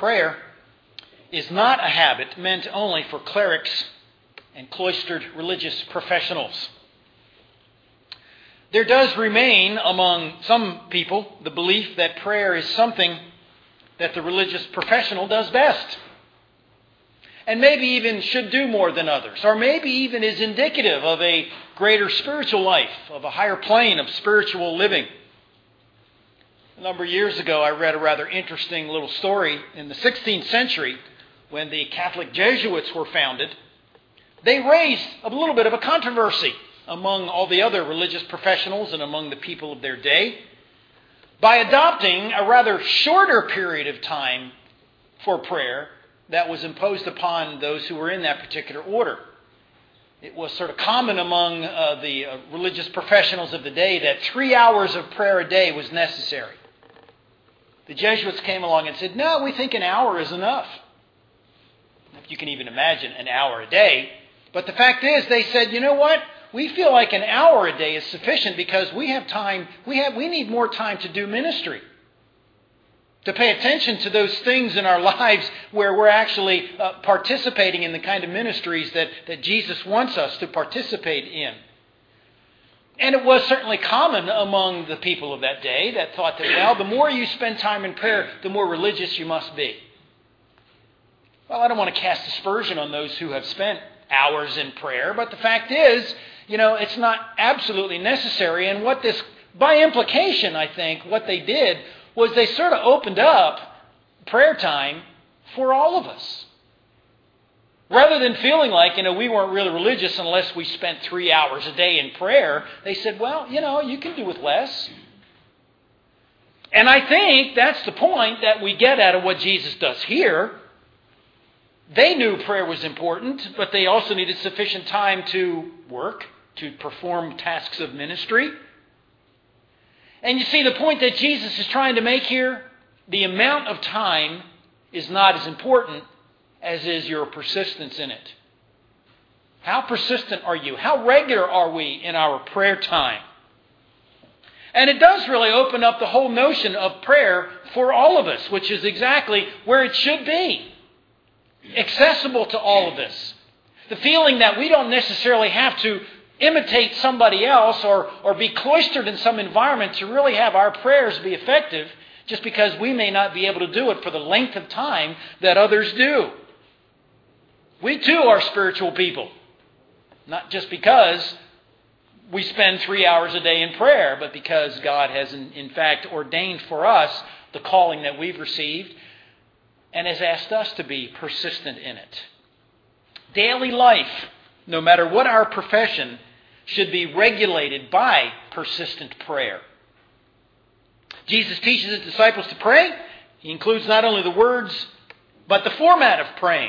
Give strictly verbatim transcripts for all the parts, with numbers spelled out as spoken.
prayer is not a habit meant only for clerics and cloistered religious professionals. There does remain among some people the belief that prayer is something that the religious professional does best, and maybe even should do more than others, or maybe even is indicative of a greater spiritual life, of a higher plane of spiritual living. A number of years ago, I read a rather interesting little story. In the sixteenth century, when the Catholic Jesuits were founded, they raised a little bit of a controversy among all the other religious professionals and among the people of their day by adopting a rather shorter period of time for prayer that was imposed upon those who were in that particular order. It was sort of common among uh, the uh, religious professionals of the day that three hours of prayer a day was necessary. The Jesuits came along and said, no, we think an hour is enough. If you can even imagine an hour a day. But the fact is, they said, you know what? We feel like an hour a day is sufficient because we have time, we have, we need more time to do ministry. To pay attention to those things in our lives where we're actually uh, participating in the kind of ministries that, that Jesus wants us to participate in. And it was certainly common among the people of that day that thought that, well, the more you spend time in prayer, the more religious you must be. Well, I don't want to cast aspersion on those who have spent hours in prayer, but the fact is, you know, it's not absolutely necessary. And what this, by implication, I think, what they did was they sort of opened up prayer time for all of us. Rather than feeling like, you know, we weren't really religious unless we spent three hours a day in prayer, they said, well, you know, you can do with less. And I think that's the point that we get out of what Jesus does here. They knew prayer was important, but they also needed sufficient time to work, to perform tasks of ministry. And you see the point that Jesus is trying to make here? The amount of time is not as important as is your persistence in it. How persistent are you? How regular are we in our prayer time? And it does really open up the whole notion of prayer for all of us, which is exactly where it should be. Accessible to all of us. The feeling that we don't necessarily have to imitate somebody else or, or be cloistered in some environment to really have our prayers be effective, just because we may not be able to do it for the length of time that others do. We too are spiritual people. Not just because we spend three hours a day in prayer, but because God has in, in fact ordained for us the calling that we've received and has asked us to be persistent in it. Daily life, no matter what our profession, should be regulated by persistent prayer. Jesus teaches his disciples to pray. He includes not only the words, but the format of praying,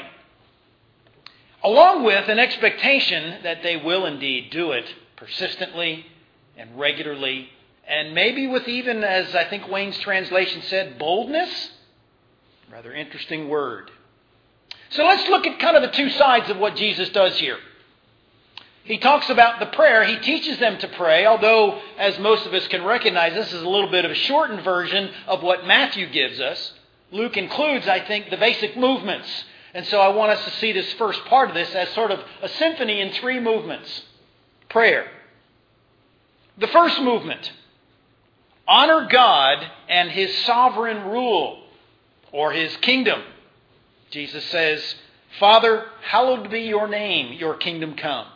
along with an expectation that they will indeed do it persistently and regularly, and maybe with even, as I think Wayne's translation said, boldness. Rather interesting word. So let's look at kind of the two sides of what Jesus does here. He talks about the prayer. He teaches them to pray, although, as most of us can recognize, this is a little bit of a shortened version of what Matthew gives us. Luke includes, I think, the basic movements. And so I want us to see this first part of this as sort of a symphony in three movements. Prayer. The first movement. Honor God and His sovereign rule, or His kingdom. Jesus says, Father, hallowed be your name, your kingdom come.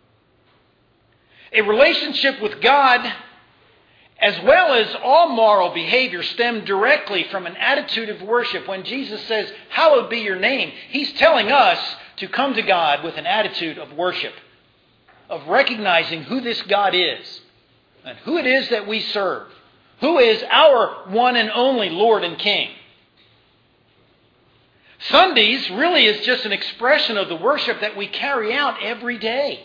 A relationship with God, as well as all moral behavior, stem directly from an attitude of worship. When Jesus says, hallowed be your name, He's telling us to come to God with an attitude of worship, of recognizing who this God is and who it is that we serve, who is our one and only Lord and King. Sundays really is just an expression of the worship that we carry out every day.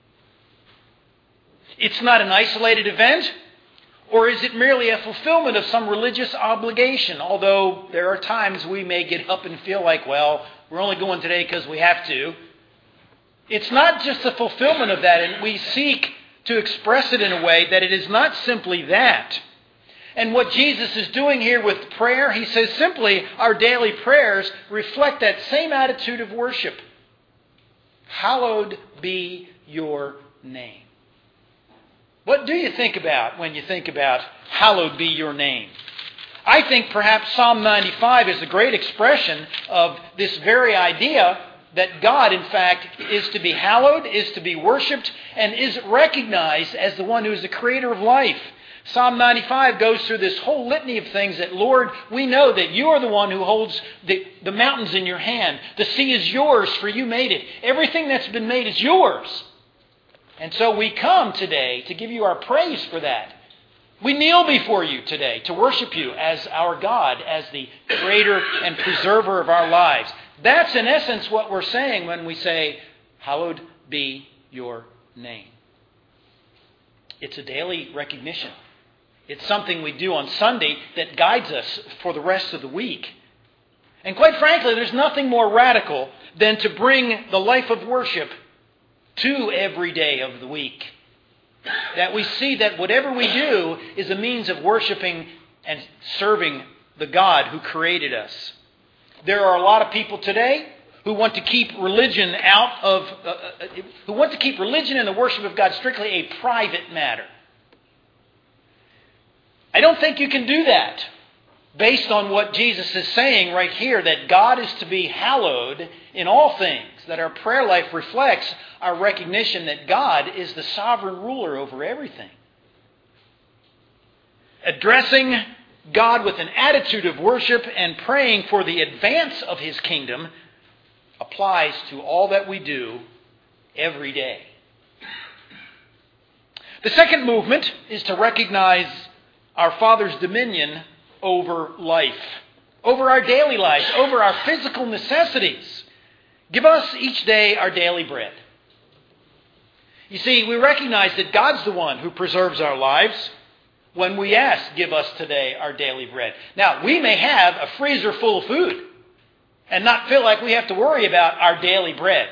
It's not an isolated event, or is it merely a fulfillment of some religious obligation? Although there are times we may get up and feel like, well, we're only going today because we have to. It's not just the fulfillment of that, and we seek to express it in a way that it is not simply that. And what Jesus is doing here with prayer, he says simply our daily prayers reflect that same attitude of worship. Hallowed be your name. What do you think about when you think about hallowed be your name? I think perhaps Psalm ninety-five is a great expression of this very idea that God, in fact, is to be hallowed, is to be worshipped, and is recognized as the one who is the creator of life. Psalm ninety-five goes through this whole litany of things that, Lord, we know that you are the one who holds the, the mountains in your hand. The sea is yours, for you made it. Everything that's been made is yours. And so we come today to give you our praise for that. We kneel before you today to worship you as our God, as the creator and preserver of our lives. That's in essence what we're saying when we say, hallowed be your name. It's a daily recognition. It's something we do on Sunday that guides us for the rest of the week. And quite frankly, there's nothing more radical than to bring the life of worship to every day of the week. That we see that whatever we do is a means of worshiping and serving the God who created us. There are a lot of people today who want to keep religion out of, uh, uh, who want to keep religion and the worship of God strictly a private matter. I don't think you can do that based on what Jesus is saying right here, that God is to be hallowed in all things, that our prayer life reflects our recognition that God is the sovereign ruler over everything. Addressing God with an attitude of worship and praying for the advance of His kingdom applies to all that we do every day. The second movement is to recognize our Father's dominion over life, over our daily lives, over our physical necessities. Give us each day our daily bread. You see, we recognize that God's the one who preserves our lives when we ask, give us today our daily bread. Now, we may have a freezer full of food and not feel like we have to worry about our daily bread.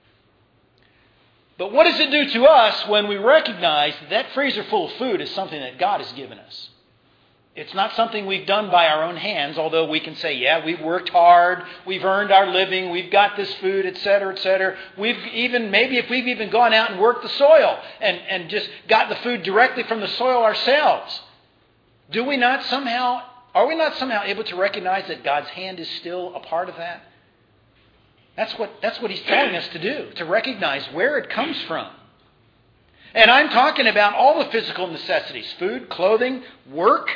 But what does it do to us when we recognize that that freezer full of food is something that God has given us? It's not something we've done by our own hands, although we can say, yeah, we've worked hard, we've earned our living, we've got this food, et cetera, et cetera. We've even, maybe if we've even gone out and worked the soil and, and just got the food directly from the soil ourselves. Do we not somehow, are we not somehow able to recognize that God's hand is still a part of that? That's what, that's what He's telling us to do, to recognize where it comes from. And I'm talking about all the physical necessities, food, clothing, work.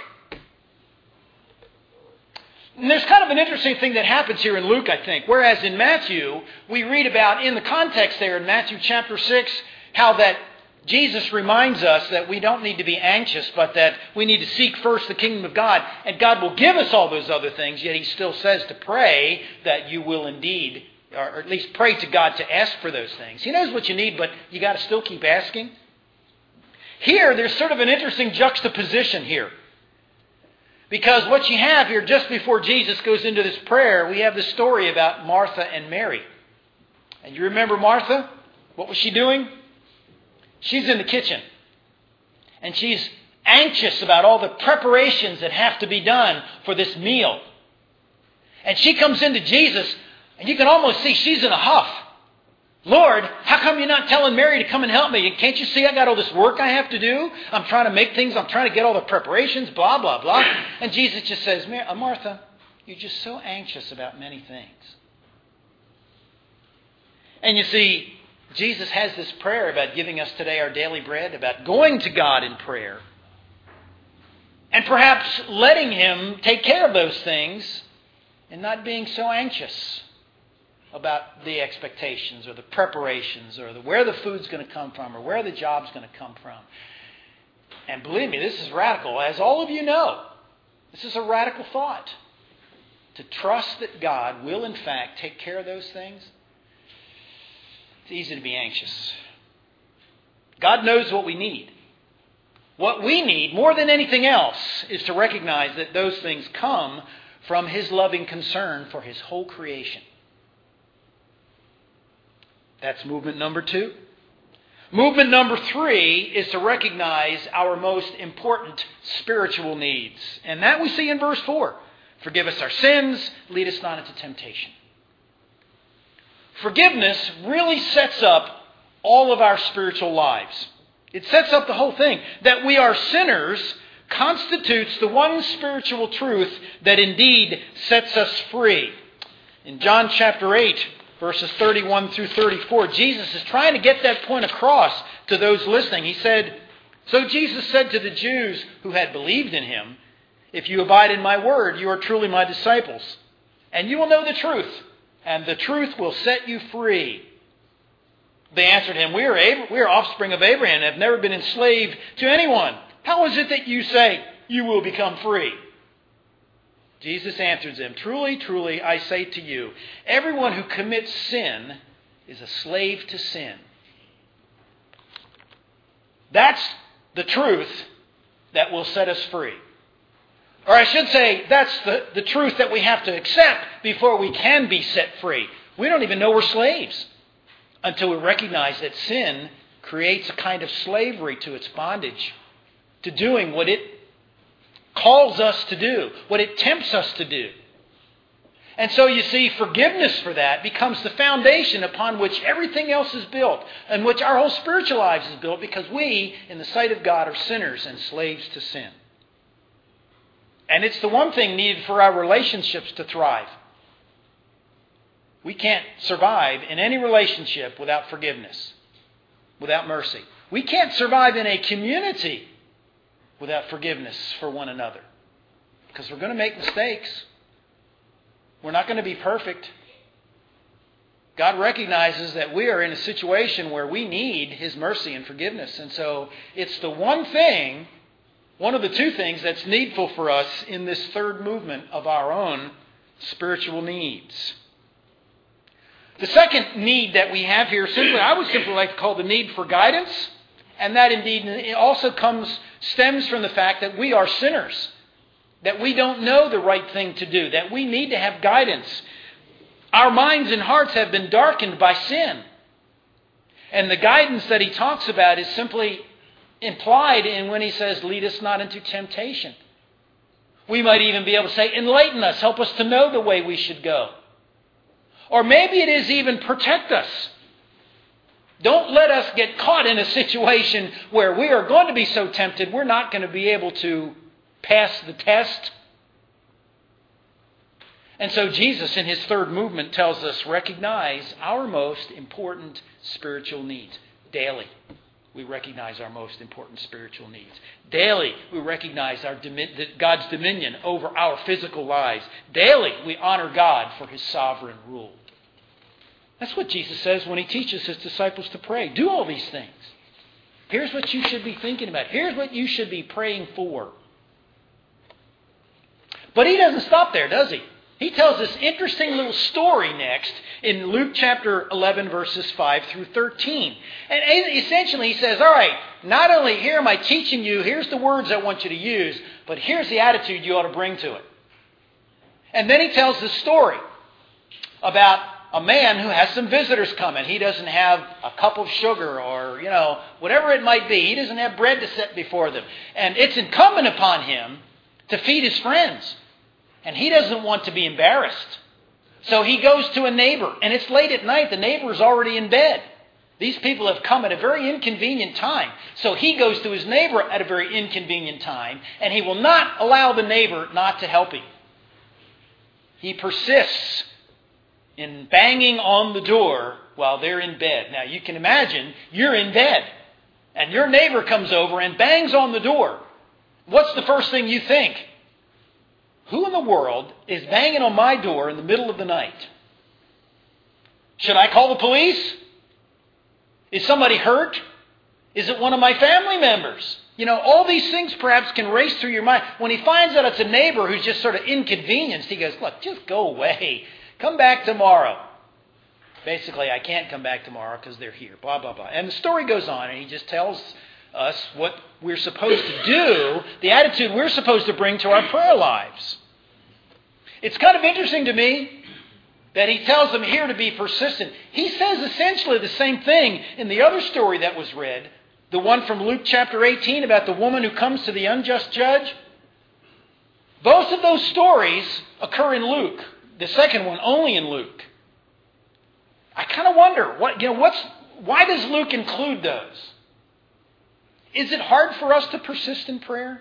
And there's kind of an interesting thing that happens here in Luke, I think. Whereas in Matthew, we read about, in the context there in Matthew chapter six, how that Jesus reminds us that we don't need to be anxious, but that we need to seek first the kingdom of God. And God will give us all those other things, yet He still says to pray that you will indeed, or at least pray to God to ask for those things. He knows what you need, but you got to still keep asking. Here, there's sort of an interesting juxtaposition here. Because what you have here, just before Jesus goes into this prayer, we have the story about Martha and Mary. And you remember Martha? What was she doing? She's in the kitchen. And she's anxious about all the preparations that have to be done for this meal. And she comes into Jesus, and you can almost see she's in a huff. Lord, how come you're not telling Mary to come and help me? Can't you see I got all this work I have to do? I'm trying to make things. I'm trying to get all the preparations, blah, blah, blah. And Jesus just says, Martha, you're just so anxious about many things. And you see, Jesus has this prayer about giving us today our daily bread, about going to God in prayer, and perhaps letting Him take care of those things and not being so anxious about the expectations or the preparations or the, where the food's going to come from or where the job's going to come from. And believe me, this is radical. As all of you know, this is a radical thought. To trust that God will in fact take care of those things. It's easy to be anxious. God knows what we need. What we need more than anything else is to recognize that those things come from His loving concern for His whole creation. That's movement number two. Movement number three is to recognize our most important spiritual needs. And that we see in verse four. Forgive us our sins, lead us not into temptation. Forgiveness really sets up all of our spiritual lives. It sets up the whole thing. That we are sinners constitutes the one spiritual truth that indeed sets us free. In John chapter eight, verses thirty-one through thirty-four, Jesus is trying to get that point across to those listening. He said, So Jesus said to the Jews who had believed in him, If you abide in my word, you are truly my disciples, and you will know the truth, and the truth will set you free. They answered him, We are, Ab- we are offspring of Abraham and have never been enslaved to anyone. How is it that you say you will become free? Jesus answered them, Truly, truly, I say to you, everyone who commits sin is a slave to sin. That's the truth that will set us free. Or I should say, that's the, the truth that we have to accept before we can be set free. We don't even know we're slaves until we recognize that sin creates a kind of slavery to its bondage, to doing what it calls us to do, what it tempts us to do. And so you see, forgiveness for that becomes the foundation upon which everything else is built, and which our whole spiritual lives is built, because we, in the sight of God, are sinners and slaves to sin. And it's the one thing needed for our relationships to thrive. We can't survive in any relationship without forgiveness, without mercy. We can't survive in a community without forgiveness for one another, because we're going to make mistakes. We're not going to be perfect. God recognizes that we are in a situation where we need His mercy and forgiveness. And so it's the one thing, one of the two things that's needful for us in this third movement of our own spiritual needs. The second need that we have here, simply, I would simply like to call the need for guidance. And that indeed it also comes, stems from the fact that we are sinners. That we don't know the right thing to do. That we need to have guidance. Our minds and hearts have been darkened by sin. And the guidance that he talks about is simply implied in when he says, lead us not into temptation. We might even be able to say, enlighten us, help us to know the way we should go. Or maybe it is even protect us. Don't let us get caught in a situation where we are going to be so tempted we're not going to be able to pass the test. And so Jesus, in his third movement, tells us, recognize our most important spiritual needs. Daily, we recognize our most important spiritual needs. Daily, we recognize our God's dominion over our physical lives. Daily, we honor God for His sovereign rule. That's what Jesus says when He teaches His disciples to pray. Do all these things. Here's what you should be thinking about. Here's what you should be praying for. But He doesn't stop there, does He? He tells this interesting little story next in Luke chapter eleven, verses five through thirteen. And essentially He says, all right, not only here am I teaching you, here's the words I want you to use, but here's the attitude you ought to bring to it. And then He tells this story about a man who has some visitors coming. He doesn't have a cup of sugar or, you know, whatever it might be. He doesn't have bread to set before them. And it's incumbent upon him to feed his friends. And he doesn't want to be embarrassed. So he goes to a neighbor. And it's late at night. The neighbor is already in bed. These people have come at a very inconvenient time. So he goes to his neighbor at a very inconvenient time. And he will not allow the neighbor not to help him. He persists in banging on the door while they're in bed. Now you can imagine you're in bed and your neighbor comes over and bangs on the door. What's the first thing you think? Who in the world is banging on my door in the middle of the night? Should I call the police? Is somebody hurt? Is it one of my family members? You know, all these things perhaps can race through your mind. When he finds out it's a neighbor who's just sort of inconvenienced, he goes, look, just go away. Come back tomorrow. Basically, I can't come back tomorrow because they're here. Blah, blah, blah. And the story goes on, and he just tells us what we're supposed to do, the attitude we're supposed to bring to our prayer lives. It's kind of interesting to me that he tells them here to be persistent. He says essentially the same thing in the other story that was read, the one from Luke chapter eighteen about the woman who comes to the unjust judge. Both of those stories occur in Luke. The second one only in Luke. I kind of wonder, what you know, what's why does Luke include those? Is it hard for us to persist in prayer?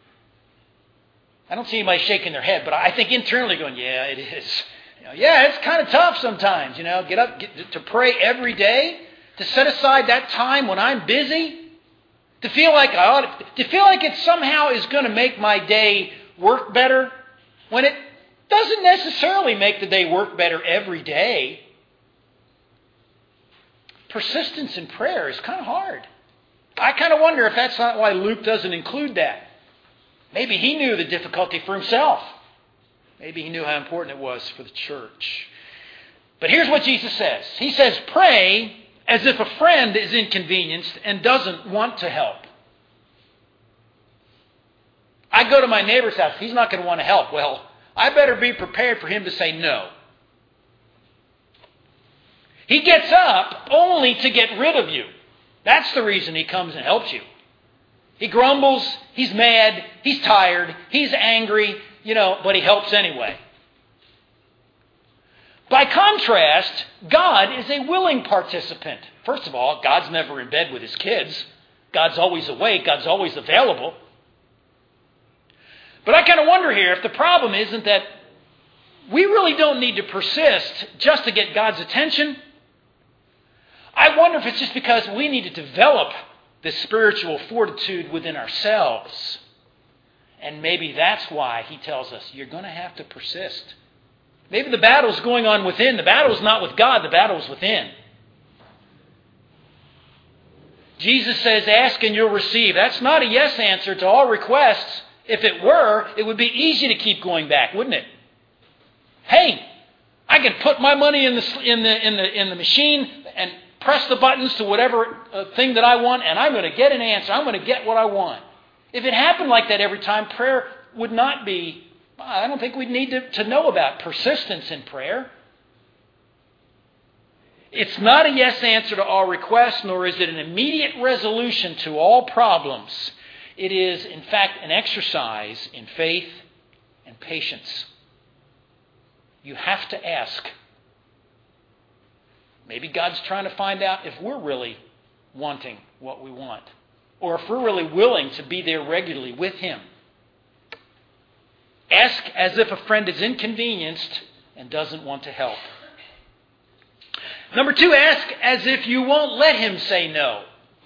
I don't see anybody shaking their head, but I think internally going, yeah, it is. You know, yeah, it's kind of tough sometimes, you know, get up get, to pray every day, to set aside that time when I'm busy, to feel like I ought to, to feel like it somehow is going to make my day work better, when it doesn't necessarily make the day work better every day. Persistence in prayer is kind of hard. I kind of wonder if that's not why Luke doesn't include that. Maybe he knew the difficulty for himself. Maybe he knew how important it was for the church. But here's what Jesus says. He says, pray as if a friend is inconvenienced and doesn't want to help. I go to my neighbor's house. He's not going to want to help. Well, I better be prepared for him to say no. He gets up only to get rid of you. That's the reason he comes and helps you. He grumbles, he's mad, he's tired, he's angry, you know, but he helps anyway. By contrast, God is a willing participant. First of all, God's never in bed with his kids. God's always awake, God's always available. But I kind of wonder here if the problem isn't that we really don't need to persist just to get God's attention. I wonder if it's just because we need to develop this spiritual fortitude within ourselves. And maybe that's why he tells us you're going to have to persist. Maybe the battle's going on within. The battle's not with God, the battle's within. Jesus says, ask and you'll receive. That's not a yes answer to all requests. If it were, it would be easy to keep going back, wouldn't it? Hey, I can put my money in the in the in the in the machine and press the buttons to whatever uh, thing that I want, and I'm going to get an answer. I'm going to get what I want. If it happened like that every time, prayer would not be, I don't think we'd need to, to know about persistence in prayer. It's not a yes answer to all requests, nor is it an immediate resolution to all problems. It is, in fact, an exercise in faith and patience. You have to ask. Maybe God's trying to find out if we're really wanting what we want, or if we're really willing to be there regularly with him. Ask as if a friend is inconvenienced and doesn't want to help. Number two, ask as if you won't let him say no.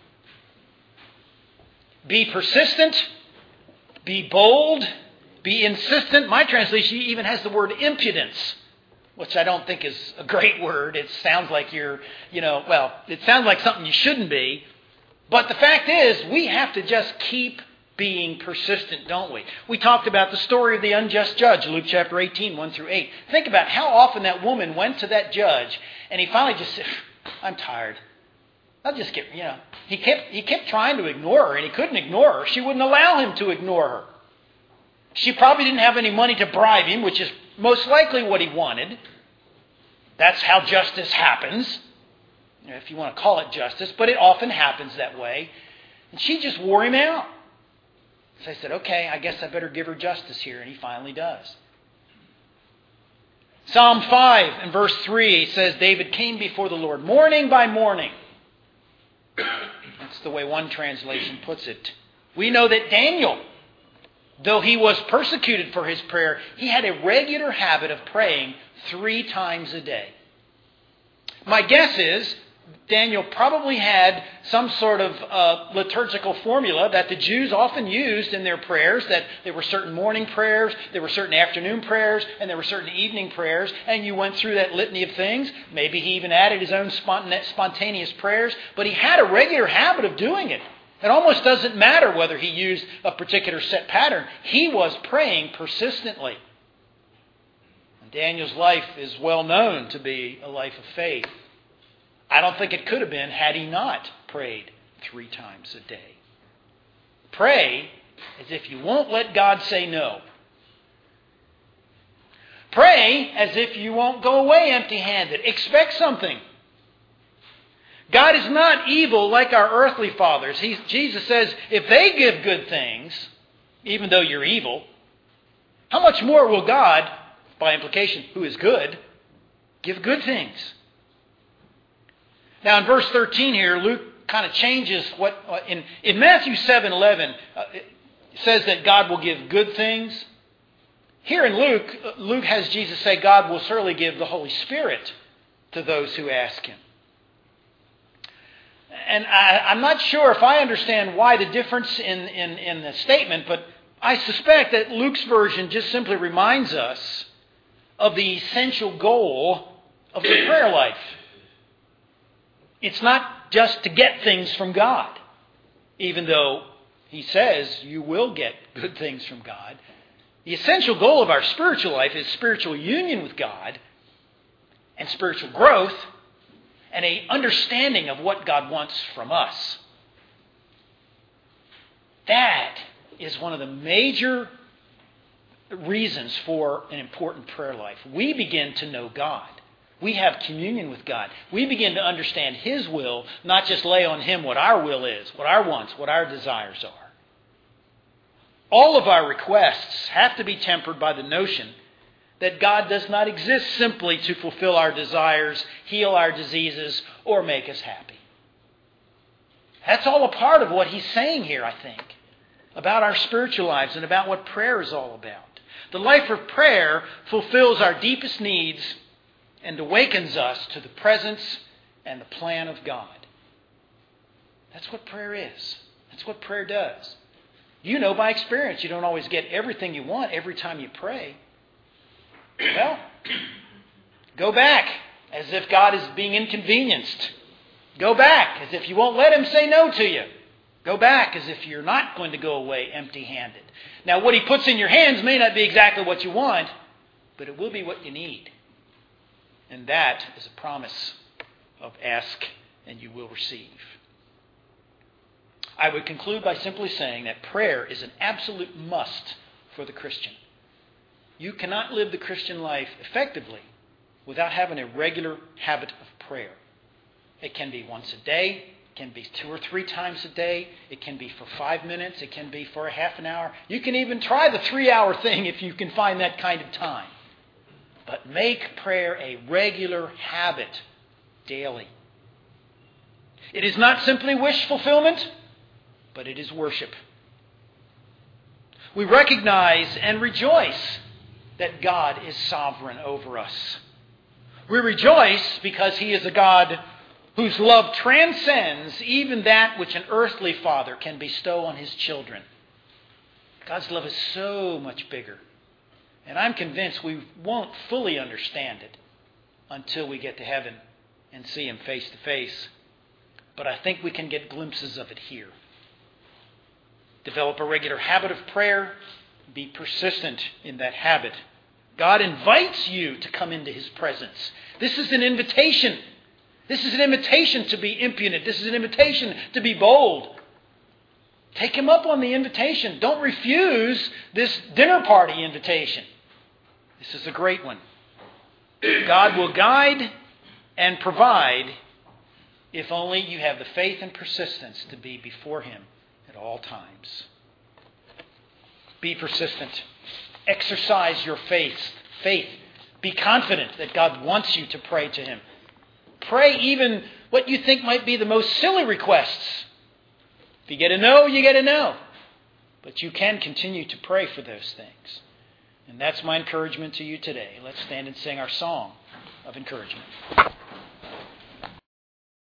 Be persistent, be bold, be insistent. My translation even has the word impudence, which I don't think is a great word. It sounds like you're, you know, well, it sounds like something you shouldn't be. But the fact is, we have to just keep being persistent, don't we? We talked about the story of the unjust judge, Luke chapter eighteen, one through eight. Think about how often that woman went to that judge, and he finally just said, I'm tired. I'll just get, you know. He kept, he kept trying to ignore her, and he couldn't ignore her. She wouldn't allow him to ignore her. She probably didn't have any money to bribe him, which is most likely what he wanted. That's how justice happens, if you want to call it justice, but it often happens that way. And she just wore him out. So I said, okay, I guess I better give her justice here, and he finally does. Psalm five and verse three says, David came before the Lord morning by morning. That's the way one translation puts it. We know that Daniel, though he was persecuted for his prayer, he had a regular habit of praying three times a day. My guess is Daniel probably had some sort of uh, liturgical formula that the Jews often used in their prayers, that there were certain morning prayers, there were certain afternoon prayers, and there were certain evening prayers, and you went through that litany of things. Maybe he even added his own spontaneous prayers, but he had a regular habit of doing it. It almost doesn't matter whether he used a particular set pattern. He was praying persistently. And Daniel's life is well known to be a life of faith. I don't think it could have been had he not prayed three times a day. Pray as if you won't let God say no. Pray as if you won't go away empty-handed. Expect something. God is not evil like our earthly fathers. He, Jesus says, if they give good things, even though you're evil, how much more will God, by implication, who is good, give good things? Now in verse thirteen here, Luke kind of changes what, in, in Matthew seven eleven, uh, it says that God will give good things. Here in Luke, Luke has Jesus say God will certainly give the Holy Spirit to those who ask Him. And I, I'm not sure if I understand why the difference in, in, in the statement, but I suspect that Luke's version just simply reminds us of the essential goal of the prayer life. It's not just to get things from God, even though He says you will get good things from God. The essential goal of our spiritual life is spiritual union with God and spiritual growth and an understanding of what God wants from us. That is one of the major reasons for an important prayer life. We begin to know God. We have communion with God. We begin to understand His will, not just lay on Him what our will is, what our wants, what our desires are. All of our requests have to be tempered by the notion that God does not exist simply to fulfill our desires, heal our diseases, or make us happy. That's all a part of what He's saying here, I think, about our spiritual lives and about what prayer is all about. The life of prayer fulfills our deepest needs and awakens us to the presence and the plan of God. That's what prayer is. That's what prayer does. You know by experience you don't always get everything you want every time you pray. Well, go back as if God is being inconvenienced. Go back as if you won't let Him say no to you. Go back as if you're not going to go away empty-handed. Now, what He puts in your hands may not be exactly what you want, but it will be what you need. And that is a promise of ask and you will receive. I would conclude by simply saying that prayer is an absolute must for the Christian. You cannot live the Christian life effectively without having a regular habit of prayer. It can be once a day. It can be two or three times a day. It can be for five minutes. It can be for a half an hour. You can even try the three-hour thing if you can find that kind of time. But make prayer a regular habit daily. It is not simply wish fulfillment, but it is worship. We recognize and rejoice that God is sovereign over us. We rejoice because He is a God whose love transcends even that which an earthly father can bestow on his children. God's love is so much bigger. And I'm convinced we won't fully understand it until we get to heaven and see Him face to face. But I think we can get glimpses of it here. Develop a regular habit of prayer. Be persistent in that habit. God invites you to come into His presence. This is an invitation. This is an invitation to be impudent. This is an invitation to be bold. Take Him up on the invitation. Don't refuse this dinner party invitation. This is a great one. God will guide and provide if only you have the faith and persistence to be before Him at all times. Be persistent. Exercise your faith. Faith. Be confident that God wants you to pray to Him. Pray even what you think might be the most silly requests. If you get a no, you get a no. But you can continue to pray for those things. And that's my encouragement to you today. Let's stand and sing our song of encouragement.